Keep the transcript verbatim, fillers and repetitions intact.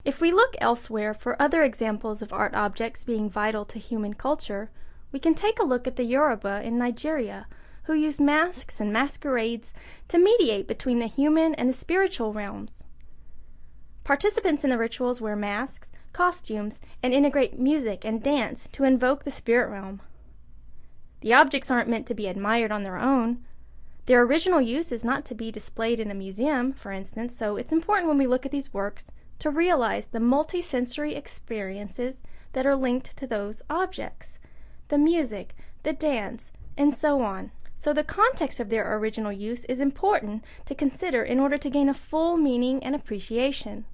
If we look elsewhere for other examples of art objects being vital to human culture, we can take a look at the Yoruba in Nigeria, who use masks and masquerades to mediate between the human and the spiritual realms. Participants in the rituals wear masks, costumes, and integrate music and dance to invoke the spirit realm. The objects aren't meant to be admired on their own. Their original use is not to be displayed in a museum, for instance, so it's important when we look at these works to realize the multisensory experiences that are linked to those objects, the music, the dance, and so on. So the context of their original use is important to consider in order to gain a full meaning and appreciation.